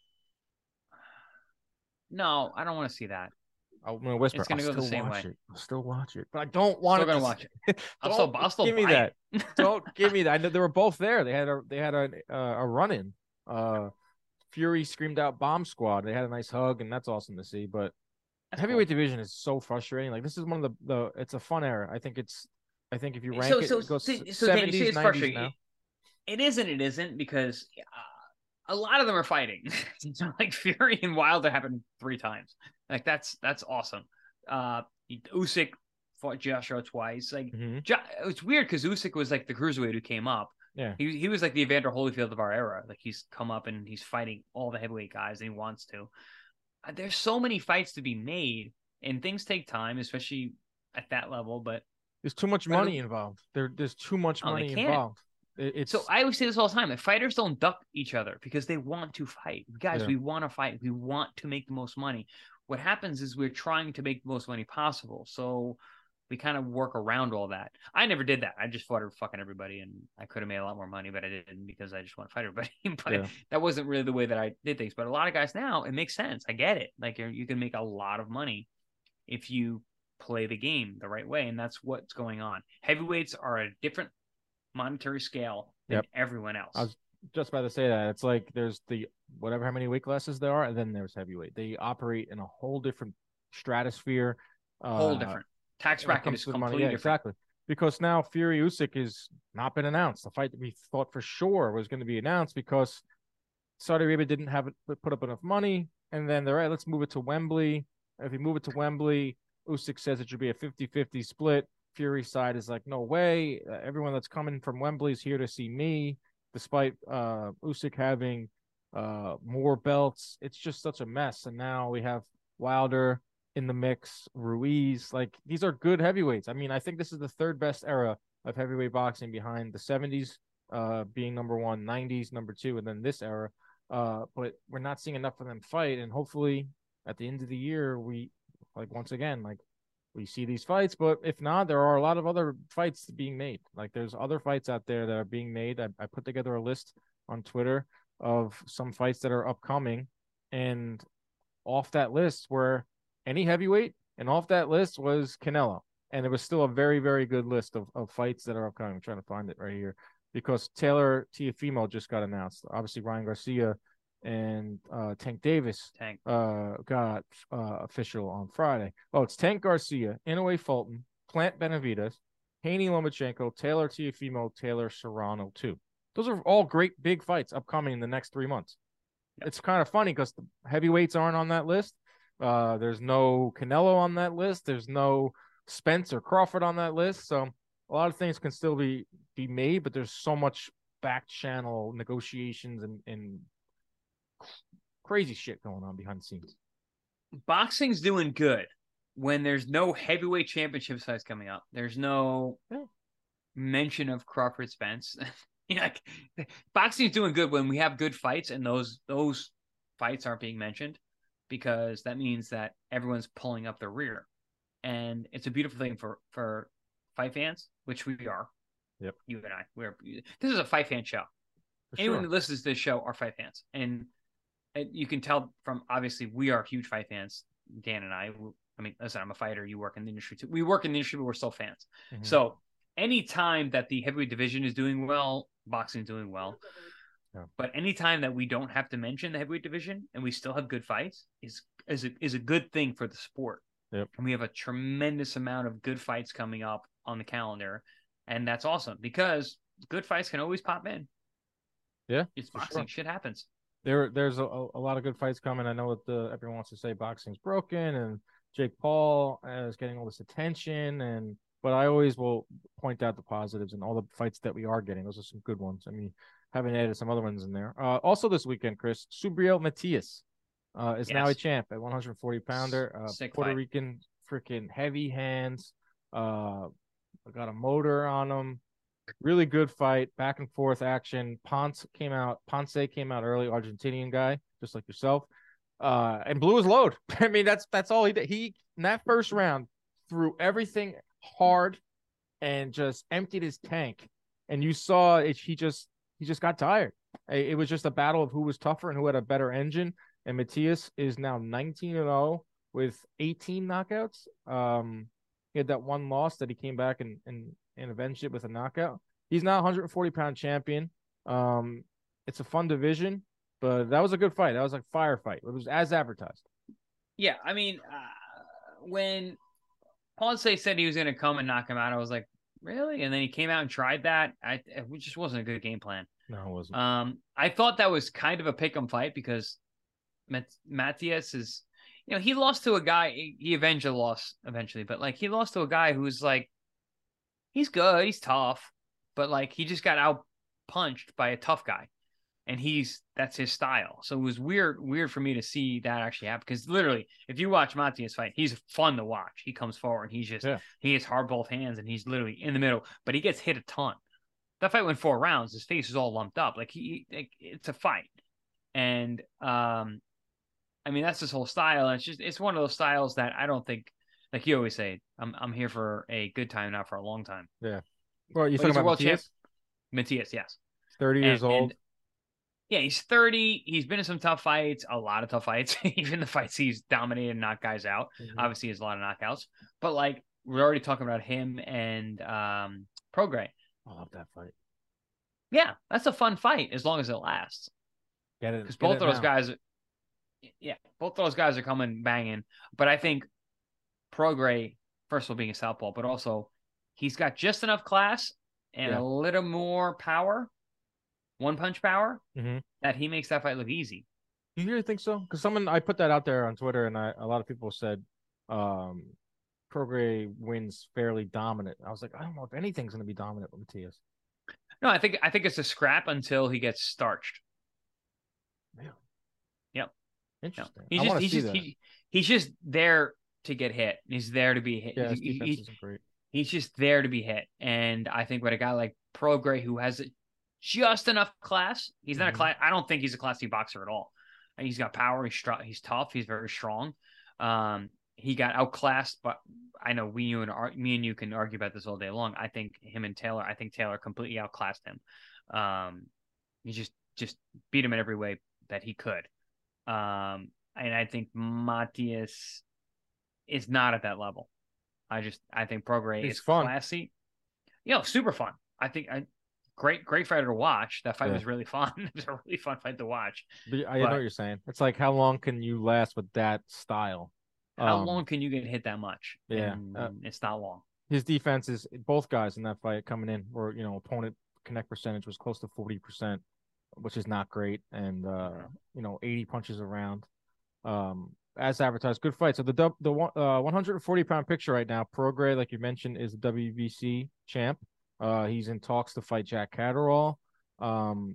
No, I don't want to see that. I'm gonna whisper. It's gonna I'll go the still same watch way. it. I'll still watch it, but I don't want Still to gonna watch it. I'll still, I'll still give me buy that. it. Don't give me that. I know they were both there. They had a they had a uh, a run in. Uh, Fury screamed out "Bomb Squad." They had a nice hug, and that's awesome to see. But That's heavyweight cool. division is so frustrating. Like this is one of the the. It's a fun era. I think it's. I think if you rank So it, so it goes so, so seventies, it's nineties frustrating. now. It, it isn't. It isn't because uh, a lot of them are fighting. So like Fury and Wilder happened three times. Like that's that's awesome. Uh, Usyk fought Joshua twice. Like Mm-hmm. jo- it's weird because Usyk was like the cruiserweight who came up. Yeah, he he was like the Evander Holyfield of our era. Like he's come up and he's fighting all the heavyweight guys and he wants to. Uh, there's so many fights to be made, and things take time, especially at that level. But there's too much but money it, involved. There, there's too much oh, money they can't. involved. It, it's So I always say this all the time: if fighters don't duck each other because they want to fight, guys, yeah. we want to fight. We want to make the most money. What happens is we're trying to make the most money possible. So we kind of work around all that. I never did that. I just fought fucking everybody, and I could have made a lot more money, but I didn't because I just want to fight everybody. But Yeah. that wasn't really the way that I did things. But a lot of guys now, it makes sense. I get it. Like you're, you can make a lot of money if you play the game the right way, and that's what's going on. Heavyweights are a different monetary scale than Yep. everyone else. I was just about to say that. It's like there's the whatever how many weight classes there are, and then there's heavyweight. They operate in a whole different stratosphere. Whole uh, different tax when it bracket comes is to the money. completely Yeah, different. exactly. Because now Fury Usyk has not been announced. The fight that we thought for sure was going to be announced because Saudi Arabia didn't have it put up enough money, and then they're right. Let's move it to Wembley. If you move it to Wembley, Usyk says it should be a fifty-fifty split. Fury side is like, no way. Uh, everyone that's coming from Wembley is here to see me, despite uh, Usyk having uh, more belts. It's just such a mess. And now we have Wilder in the mix, Ruiz. Like these are good heavyweights. I mean, I think this is the third best era of heavyweight boxing behind the seventies uh, being number one, nineties number two, and then this era. Uh, but we're not seeing enough of them fight, and hopefully at the end of the year, we like once again like we see these fights. But if not, there are a lot of other fights being made. Like there's other fights out there that are being made. I, I put together a list on Twitter of some fights that are upcoming, and off that list were any heavyweight, and off that list was Canelo. And it was still a very, very good list of, of fights that are upcoming. I'm trying to find it right here because Taylor Teofimo just got announced. Obviously, Ryan Garcia and uh, Tank Davis Tank. uh, got uh, official on Friday. Oh, it's Tank Garcia, Inoue Fulton, Plant Benavides, Haney Lomachenko, Taylor Teofimo, Taylor Serrano, too. Those are all great big fights upcoming in the next three months. Yep. It's kind of funny because the heavyweights aren't on that list. Uh, there's no Canelo on that list. There's no Spence or Crawford on that list. So a lot of things can still be be made, but there's so much back channel negotiations and, and crazy shit going on behind the scenes. Boxing's doing good when there's no heavyweight championship fights coming up. There's no yeah. mention of Crawford Spence. You know, like, boxing's doing good when we have good fights and those those fights aren't being mentioned because that means that everyone's pulling up the rear. And it's a beautiful thing for, for fight fans, which we are. Yep. You and I. We're this is a fight fan show. For Anyone sure. who listens to this show are fight fans, and, and you can tell from obviously we are huge fight fans. Dan and I. I mean, listen, I'm a fighter. You work in the industry too. We work in the industry, but we're still fans. Mhm. So anytime that the heavyweight division is doing well, boxing is doing well. Yeah. But anytime that we don't have to mention the heavyweight division and we still have good fights is is a, is a good thing for the sport. Yep. And we have a tremendous amount of good fights coming up on the calendar, and that's awesome because good fights can always pop in. Yeah, it's for boxing. sure. Shit happens. There, there's a, a lot of good fights coming. I know that the, everyone wants to say boxing's broken and Jake Paul is getting all this attention, and but I always will point out the positives and all the fights that we are getting. Those are some good ones. I mean, haven't added some other ones in there. Uh, also this weekend, Chris, Subriel Matias uh, is Yes. now a champ at one forty pounder. Uh, Sick Puerto fight. Rican, freaking heavy hands. Uh, got a motor on him. Really good fight, back and forth action. Ponce came out. Ponce came out early, Argentinian guy, just like yourself, uh, and blew his load. I mean, that's that's all he did. He in that first round threw everything hard and just emptied his tank. And you saw it. He just he just got tired. It was just a battle of who was tougher and who had a better engine. And Matias is now nineteen and oh with eighteen knockouts. Um, he had that one loss that he came back and and. and avenged it with a knockout. He's now one forty pound champion. Um, it's a fun division, but that was a good fight. That was like firefight. It was as advertised. Yeah, I mean, uh, when Ponce said he was going to come and knock him out, I was like, really? And then he came out and tried that. I it just wasn't a good game plan. No, it wasn't. Um, I thought that was kind of a pick 'em fight because Mat- Matias is, you know, he lost to a guy. He, he avenged a loss eventually, but like he lost to a guy who's like, he's good, he's tough, but like he just got out punched by a tough guy, and he's that's his style. So it was weird, weird for me to see that actually happen because literally, if you watch Matias fight, he's fun to watch. He comes forward, he's just yeah. he has hard both hands, and he's literally in the middle, but he gets hit a ton. That fight went four rounds. His face is all lumped up, like he, like, it's a fight, and um, I mean that's his whole style. And it's just it's one of those styles that I don't think. Like you always say, I'm I'm here for a good time, not for a long time. Yeah. Well, you But talking he's a about world Matias? champ. Matias, yes. thirty years And- old. and, yeah, he's thirty. He's been in some tough fights, a lot of tough fights. Even the fights he's dominated and knocked guys out. Mhm. Obviously, he has a lot of knockouts. But like we're already talking about him and um, Prograis. I love that fight. Yeah, that's a fun fight as long as it lasts. Get it? Because get both it of those now. guys, yeah, both of those guys are coming banging. But I think Prograis, first of all, being a southpaw, but also he's got just enough class and Yeah. a little more power, one punch power, Mm-hmm. that he makes that fight look easy. You really think so? Because someone I put that out there on Twitter, and I, a lot of people said um, Prograis wins fairly dominant. I was like, I don't know if anything's going to be dominant with Matias. No, I think I think it's a scrap until he gets starched. Yeah. Yep. Interesting. He's I just want to he's see just that. he, he's just there to get hit. He's there to be hit. Yeah, his He- defense he- isn't great. he's just there to be hit. And I think with a guy like Prograis who has just enough class, he's not Mhm. a class. I don't think he's a Class C boxer at all. And he's got power. He's strong. He's tough. He's very strong. Um, he got outclassed, but I know we, you, and ar- me and you can argue about this all day long. I think him and Taylor. I think Taylor completely outclassed him. Um, he just just beat him in every way that he could. Um, and I think Matias is not at that level. I just I think Prograis He's is fun. classy. You know, super fun. I think I great great fighter to watch. That fight Yeah. was really fun. It was a really fun fight to watch. But I But- know what you're saying. It's like, how long can you last with that style? How Um, long can you get hit that much? yeah, And uh, it's not long. His defense is both guys in that fight coming in, or you know, opponent connect percentage was close to forty percent, which is not great, and uh, Yeah. you know, eighty punches around. Um, as advertised, good fight. So the dub- the one uh one forty pound picture right now, Prograis, like you mentioned, is the W B C champ. Uh, he's in talks to fight Jack Catterall. Um,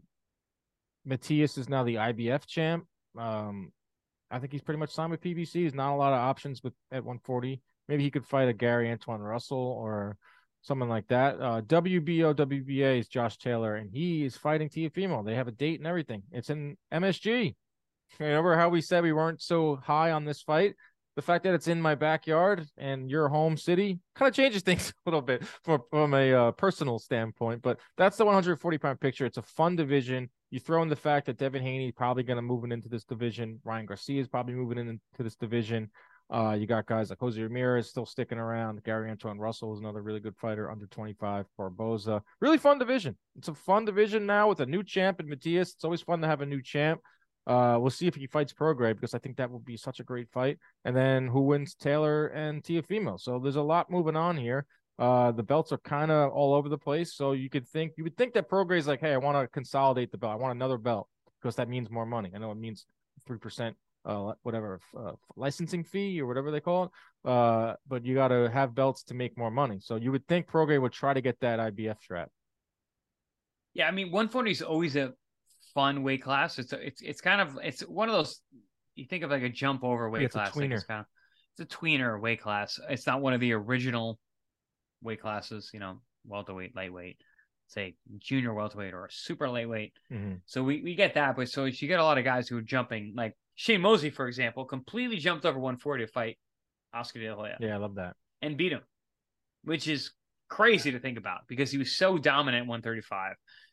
Matias is now the I B F champ. Um, I think he's pretty much signed with P B C. There's not a lot of options with at one forty. Maybe he could fight a Gary Antoine Russell or someone like that. Uh, W B O W B A is Josh Taylor, and he is fighting Teofimo. They have a date and everything. It's in M S G. Remember how we said we weren't so high on this fight? the fact that it's in my backyard and your home city kind of changes things a little bit from, from a uh, personal standpoint. But that's the one forty pound picture. It's a fun division. You throw in the fact that Devin Haney probably going to move into this division. Ryan Garcia is probably moving into this division. Uh, you got guys like Jose Ramirez still sticking around. Gary Antoine Russell is another really good fighter, under twenty-five. Barboza. Really fun division. It's a fun division now with a new champ in Matias. It's always fun to have a new champ. Uh, we'll see if he fights Prograis, because I think that will be such a great fight. And then who wins Taylor and Teofimo. So there's a lot moving on here. Uh, the belts are kind of all over the place. So you could think, you would think that Prograis is like, hey, I want to consolidate the belt. I want another belt, because that means more money. I know it means three percent, uh, whatever, uh, licensing fee or whatever they call it. Uh, but you got to have belts to make more money. So you would think Prograis would try to get that I B F strap. Yeah, I mean, one forty is always a fun weight class. It's a, it's it's kind of it's one of those, you think of like a jump over weight it's class. A tweener. Like it's kind of it's a tweener weight class. It's not one of the original weight classes, you know, welterweight, lightweight, say junior welterweight or a super lightweight. Mm-hmm. So we, we get that, but so you get a lot of guys who are jumping, like Shane Mosley, for example, completely jumped over one forty to fight Oscar De La Hoya. Yeah, I love that. And beat him, which is crazy to think about, because he was so dominant at one thirty-five.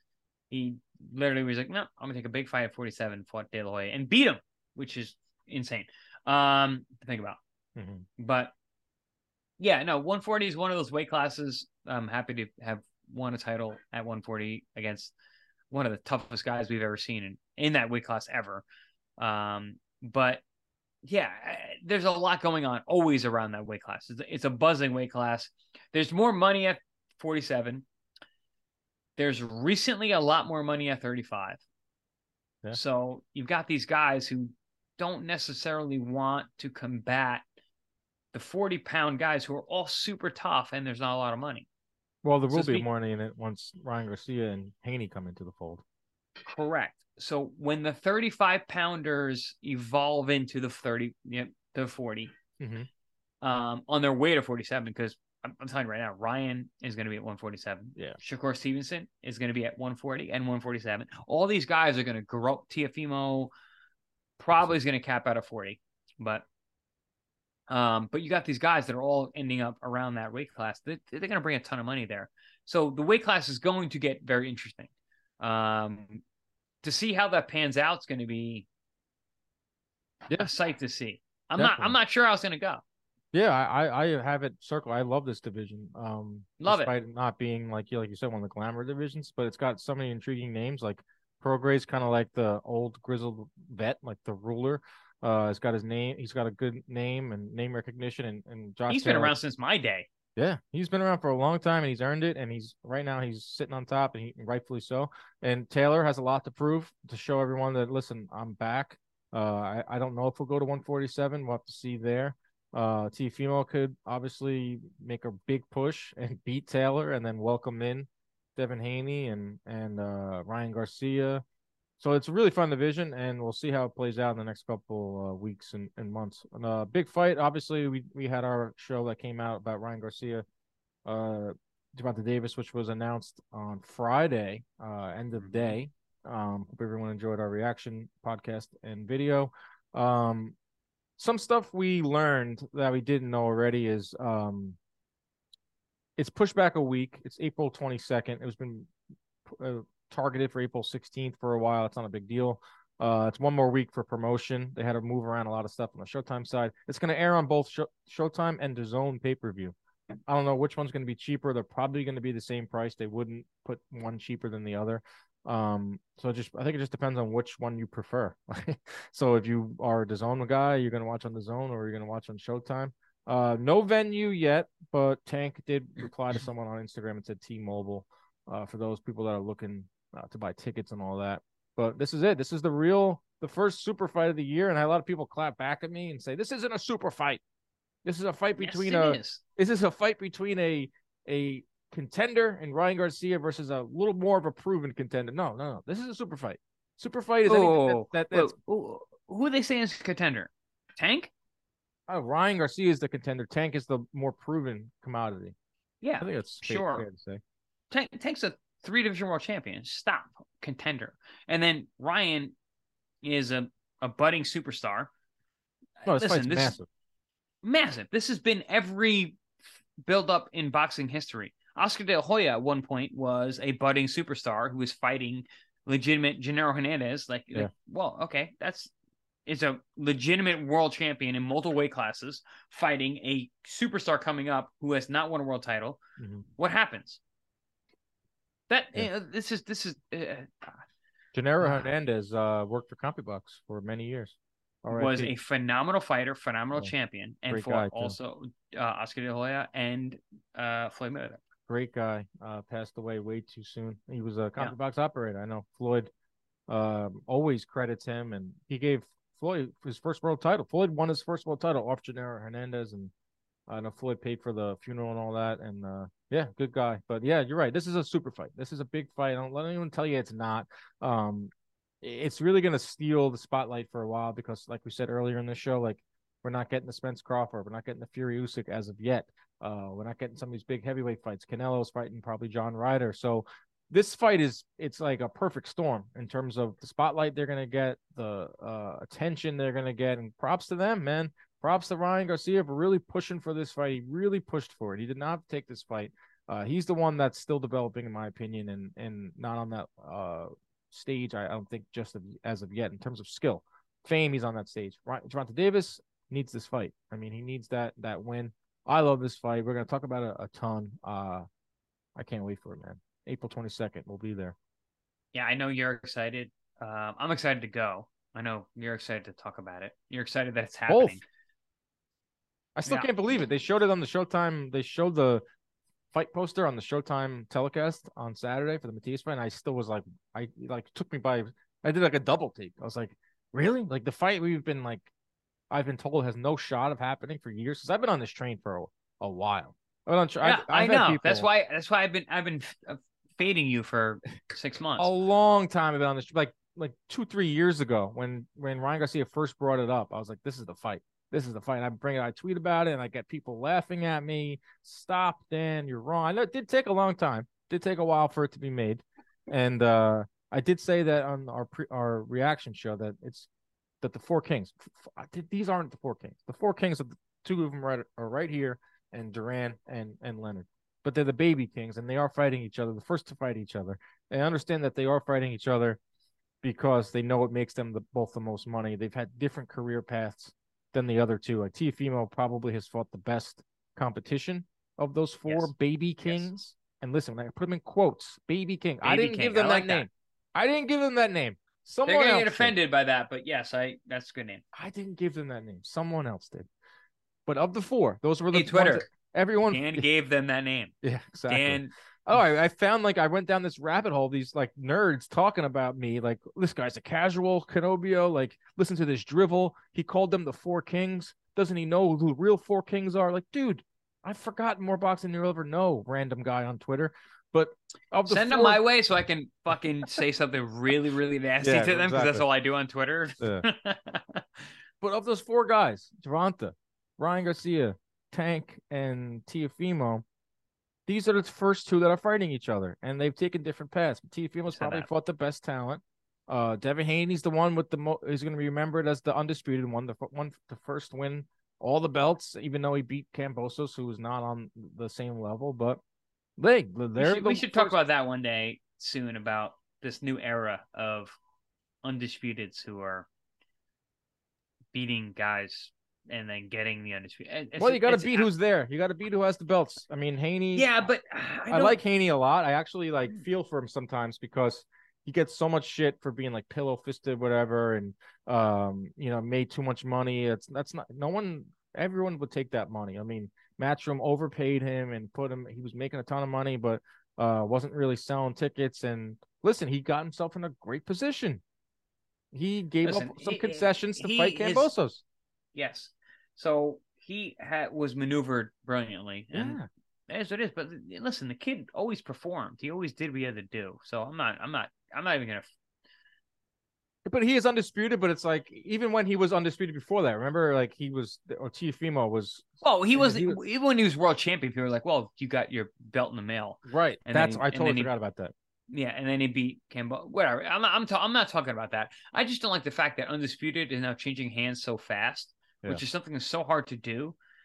He literally was like, no, I'm going to take a big fight at forty-seven, fought De La Hoya, and beat him, which is insane um, to think about. Mm-hmm. But, yeah, no, one forty is one of those weight classes. I'm happy to have won a title at one forty against one of the toughest guys we've ever seen in, in that weight class ever. Um, but, yeah, there's a lot going on always around that weight class. It's, it's a buzzing weight class. There's more money at forty-seven. There's recently a lot more money at thirty-five. Yeah. So you've got these guys who don't necessarily want to combat the forty pound guys who are all super tough, and there's not a lot of money. Well, there so will speak- be more money in it once Ryan Garcia and Haney come into the fold. Correct. So when the thirty-five pounders evolve into the thirty, yeah, the forty, mm-hmm. um, on their way to forty-seven, because I'm, I'm telling you right now, Ryan is going to be at one forty-seven. Yeah. Shakur Stevenson is going to be at one forty and one forty-seven. All these guys are going to grow. Teofimo probably is going to cap out at forty, but um, but you got these guys that are all ending up around that weight class. They, they're going to bring a ton of money there. So the weight class is going to get very interesting. Um, to see how that pans out is going to be yeah. a sight to see. I'm Definitely. not. I'm not sure how it's going to go. Yeah, I, I have it circled. I love this division. Um, love despite it. Not being like you like you said one of the glamour divisions, but it's got so many intriguing names. Like Prograis, kind of like the old grizzled vet, like the ruler. Uh, he's got his name. He's got a good name and name recognition. And and Josh. He's Taylor, been around since my day. Yeah, he's been around for a long time, and he's earned it. And he's right now he's sitting on top, and he rightfully so. And Taylor has a lot to prove to show everyone that listen, I'm back. Uh, I I don't know if we'll go to one forty-seven. We'll have to see there. Uh, Teofimo could obviously make a big push and beat Taylor, and then welcome in Devin Haney and and uh, Ryan Garcia. So it's a really fun division, and we'll see how it plays out in the next couple uh, weeks and, and months. And, uh, big fight, obviously, we we had our show that came out about Ryan Garcia, uh, Gervonta Davis, which was announced on Friday, uh, end of day. Um, hope everyone enjoyed our reaction podcast and video. Um, some stuff we learned that we didn't know already is um, it's pushed back a week. It's April twenty-second. It was been uh, targeted for April sixteenth for a while. It's not a big deal. Uh, it's one more week for promotion. They had to move around a lot of stuff on the Showtime side. It's going to air on both Show- Showtime and DAZN pay-per-view. I don't know which one's going to be cheaper. They're probably going to be the same price. They wouldn't put one cheaper than the other. Um, so just I think it just depends on which one you prefer. So if you are a DAZN guy, you're going to watch on DAZN, or you're going to watch on Showtime. Uh, no venue yet, but Tank did reply to someone on Instagram and said T-Mobile uh, for those people that are looking uh, to buy tickets and all that. But this is it. This is the real, the first super fight of the year. And I had a lot of people clap back at me and say, this isn't a super fight. This is a fight between yes, a, is. This is a fight between a, a contender and Ryan Garcia versus a little more of a proven contender. No, no, no. This is a super fight. Super fight is oh, anything that, that that's, who, who are they saying is contender? Tank? Uh, Ryan Garcia is the contender. Tank is the more proven commodity. Yeah, I think that's sure. fair to say. Tank, Tank's a three division world champion. Stop, contender. And then Ryan is a, a budding superstar. No, this Listen, fight's this, massive. massive. This has been every build up in boxing history. Oscar De La Hoya at one point was a budding superstar who was fighting legitimate Gennaro Hernandez. Like, Yeah. like well, okay, that's is a legitimate world champion in multiple weight classes fighting a superstar coming up who has not won a world title. Mm-hmm. What happens? That Yeah. you know, this is this is uh, Gennaro uh, Hernandez uh, worked for CompuBox for many years. was a phenomenal fighter, phenomenal Yeah. champion, and Great fought guy, too. also uh, Oscar De La Hoya and uh, Floyd Mayweather. Great guy. Uh, passed away way too soon. He was a Yeah. CompuBox operator. I know Floyd um, always credits him, and he gave Floyd his first world title. Floyd won his first world title off Gennaro Hernandez, and I know Floyd paid for the funeral and all that. And uh, yeah, good guy. But yeah, you're right. This is a super fight. This is a big fight. I don't let anyone tell you it's not. Um, it's really going to steal the spotlight for a while because, like we said earlier in the show, like we're not getting the Spence Crawford, we're not getting the Fury Usyk as of yet. Uh, we're not getting some of these big heavyweight fights. Canelo's fighting probably John Ryder. So this fight is it's like a perfect storm in terms of the spotlight they're going to get, the uh, attention they're going to get, and props to them, man. Props to Ryan Garcia for really pushing for this fight. He really pushed for it. He did not take this fight. Uh, he's the one that's still developing, in my opinion, and and not on that uh, stage. I, I don't think just of, as of yet in terms of skill, fame. He's on that stage. Ryan, Gervonta Davis needs this fight. I mean, he needs that that win. I love this fight. We're gonna talk about it a ton. Uh, I can't wait for it, man. April twenty-second, we'll be there. Yeah, I know you're excited. Uh, I'm excited to go. I know you're excited to talk about it. You're excited that it's happening. Both. I still Yeah. can't believe it. They showed it on the Showtime. They showed the fight poster on the Showtime telecast on Saturday for the Matias fight. And I still was like, I like took me by. I did like a double take. I was like, really? Like the fight we've been like, I've been told has no shot of happening for years because I've been on this train for a, a while. I've been on, Yeah, I've, I've I know. people, That's why. That's why I've been. I've been uh, fading you for six months. A long time I've been on this, like like two, three years ago when when Ryan Garcia first brought it up. I was like, this is the fight. This is the fight. And I bring it. I tweet about it, and I get people laughing at me. Stop, Dan. You're wrong. I know it did take a long time. It did take a while for it to be made, and uh, I did say that on our pre, our reaction show that it's that the four kings. These aren't the four kings. The four kings of the two of them right are right here, and Duran and and Leonard. But they're the baby kings, and they are fighting each other. The first to fight each other. They understand that they are fighting each other because they know it makes them the, both the most money. They've had different career paths than the other two. Like Teofimo probably has fought the best competition of those four Yes. baby kings. Yes. And listen, I put them in quotes, baby king. Baby I didn't king. give them I like that that. name. I didn't give them that name. Someone They're gonna else get offended did. by that, but yes, I that's a good name. I didn't give them that name. Someone else did. But of the four, those were the Hey, Twitter. ones that everyone Dan gave them that name. Yeah, exactly. Dan. Oh, I, I found like I went down this rabbit hole. These like nerds talking about me, like this guy's a casual Canobio. Like, listen to this drivel. He called them the Four Kings. Doesn't he know who the real Four Kings are? Like, dude, I've forgotten more boxing than you'll ever know. Random guy on Twitter, but of the send four... them my way so I can fucking say something really, really nasty Yeah, to them because exactly. that's all I do on Twitter. Yeah. But of those four guys, Gervonta, Ryan Garcia, Tank, and Teofimo, these are the first two that are fighting each other, and they've taken different paths. Teofimo's probably that. fought the best talent. Uh, Devin Haney's the one with the mo- is going to be remembered as the undisputed one, the one, the first win all the belts, even though he beat Kambosos, who was not on the same level. But they, they're we should, the we should first... talk about that one day soon about this new era of undisputeds who are beating guys and then getting the undisputed. It's, well, you got to beat I, who's there. You got to beat who has the belts. I mean, Haney. Yeah, but I, I like Haney a lot. I actually like feel for him sometimes because he gets so much shit for being like pillow fisted, whatever, and um, you know, made too much money. It's that's not no one. Everyone would take that money. I mean, Matchroom overpaid him and put him. He was making a ton of money, but uh, wasn't really selling tickets. And listen, he got himself in a great position. He gave listen, up some he, concessions to he fight is, Kambosos. Yes, so he had was maneuvered brilliantly, and Yeah. as it is. But listen, the kid always performed. He always did what he had to do. So I'm not. I'm not. I'm not even gonna. But he is undisputed. But it's like even when he was undisputed before that, remember, like he was or Teofimo was. Well, he was, he was even when he was world champion. People were like, "Well, you got your belt in the mail." Right. And That's then, I totally forgot he, about that. Yeah, and then he beat Cambo. Whatever. I'm not. I'm, ta- I'm not talking about that. I just don't like the fact that undisputed is now changing hands so fast, yeah. which is something that's so hard to do.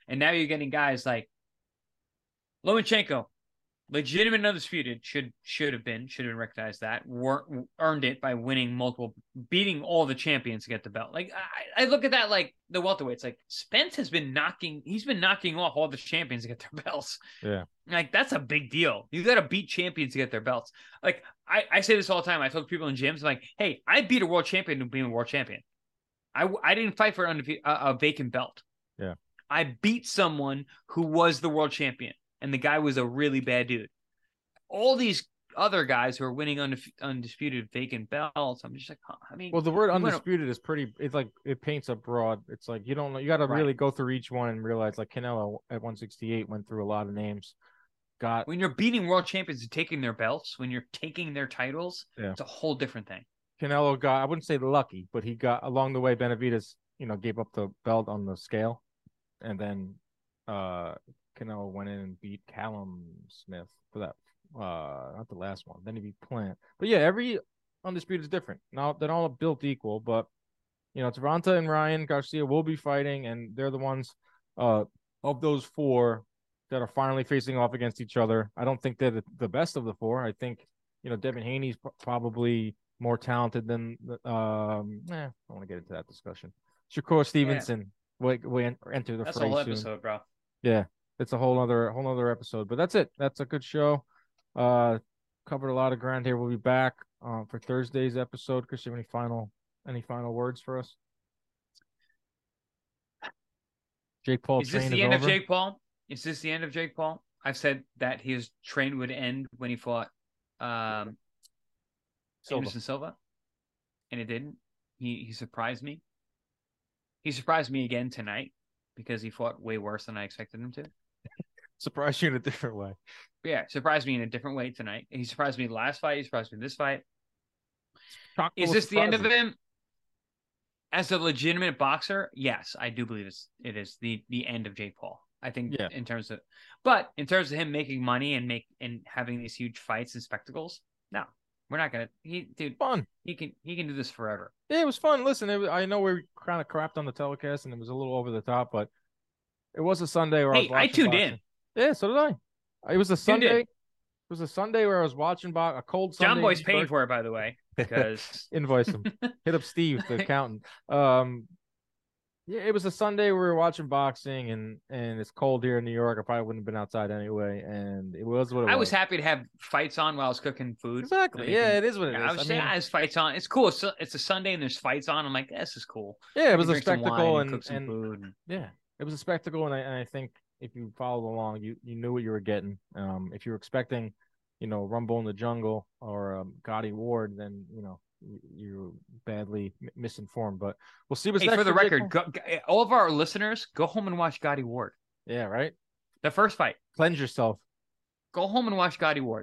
And now you're getting guys like Lomachenko, legitimate and undisputed, should should have been, should have been recognized that, were, earned it by winning multiple, beating all the champions to get the belt. Like, I, I look at that like the welterweights. Like, Spence has been knocking, he's been knocking off all the champions to get their belts. Yeah. Like, that's a big deal. You got to beat champions to get their belts. Like, I, I say this all the time. I talk to people in gyms, like, hey, I beat a world champion to being a world champion. I, I didn't fight for an undefe- a, a vacant belt. Yeah. I beat someone who was the world champion. And the guy was a really bad dude. All these other guys who are winning undif- undisputed vacant belts, I'm just like, huh, I mean, well, the word you wanna- undisputed is pretty. It's like it paints a broad. It's like you don't know. You got to Right. really go through each one and realize, like Canelo at one sixty-eight went through a lot of names. Got when you're beating world champions and taking their belts, when you're taking their titles, Yeah. it's a whole different thing. Canelo got. I wouldn't say lucky, but he got along the way. Benavidez, you know, gave up the belt on the scale, and then uh, Canelo went in and beat Callum Smith for that. Uh, not the last one. Then he beat Plant. But yeah, every undisputed is different. Now they're all built equal, but you know, Gervonta and Ryan Garcia will be fighting, and they're the ones uh of those four that are finally facing off against each other. I don't think they're the, the best of the four. I think you know Devin Haney's p- probably more talented than um. Eh, I don't want to get into that discussion. Shakur Stevenson will, will enter the That's a fray whole soon. episode, bro. Yeah, it's a whole other whole other episode. But that's it. That's a good show. Uh, covered a lot of ground here. We'll be back um, for Thursday's episode. Chris, you have any final any final words for us? Jake Paul Is this train the is end over. of Jake Paul? Is this the end of Jake Paul? I've said that his train would end when he fought um, Silva. Anderson Silva, and it didn't. He he surprised me. He surprised me again tonight because he fought way worse than I expected him to. Surprised you in a different way. But yeah, surprised me in a different way tonight. He surprised me last fight. He surprised me this fight. Chock Is full this the end of surprises. him? As a legitimate boxer, yes, I do believe it's, it is the, the end of Jake Paul. I think Yeah. in terms of, but in terms of him making money and make and having these huge fights and spectacles, no, we're not gonna. He, dude, Fun. he can he can do this forever. Yeah, it was fun. Listen, it was, I know we kind of crapped on the telecast and it was a little over the top, but it was a Sunday where I was Hey, I watching tuned boxing. in. Yeah, so did I. It was a Tuned in. Sunday. It was a Sunday where I was watching bo- a cold Sunday. John Boy's in paying New for it, by the way, because Invoice him. Hit up Steve, the accountant. Um, yeah, it was a Sunday where we were watching boxing, and and it's cold here in New York. I probably wouldn't have been outside anyway, and it was what it I was. was happy to have fights on while I was cooking food. Exactly. And Yeah, making- it is what it is. Yeah, I was I saying, mean, ah, there's fights on. It's cool. It's, it's a Sunday and there's fights on. I'm like, this is cool. yeah, it I was can a drink some spectacle, wine and cook some and food. and- yeah, it was a spectacle, and I and I think if you followed along, you you knew what you were getting. Um, if you were expecting, you know, Rumble in the Jungle or um, Gotti Ward, then you know you- you're badly m- misinformed. But we'll see what's Hey, next for the Jake record, Paul. go, go- all of our listeners, go home and watch Gotti Ward. Yeah, right. The first fight. Cleanse yourself. Go home and watch Gotti Ward.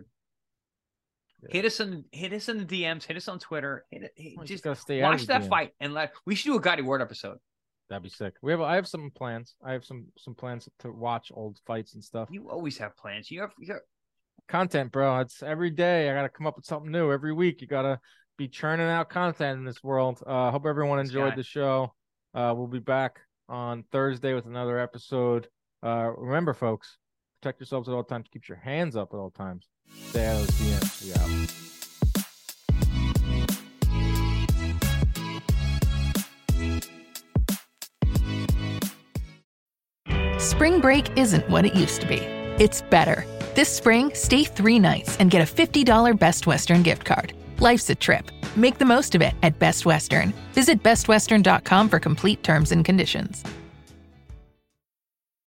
Yeah. Hit us in hit us in the D Ms. Hit us on Twitter. Hit it, hit- Well, you just gotta stay out watch of the that D Ms. fight and let. We should do a Gotti Ward episode. That'd be sick. We have. I have some plans. I have some some plans to watch old fights and stuff. You always have plans. You have. You have Content, bro. It's every day. I gotta come up with something new every week. You gotta be churning out content in this world. Uh, hope everyone This enjoyed guy. the show. Uh, we'll be back on Thursday with another episode. Uh, remember, folks, protect yourselves at all times. Keep your hands up at all times. Stay out of those D Ms. We out. Spring break isn't what it used to be. It's better. This spring, stay three nights and get a fifty dollars Best Western gift card. Life's a trip. Make the most of it at Best Western. Visit best western dot com for complete terms and conditions.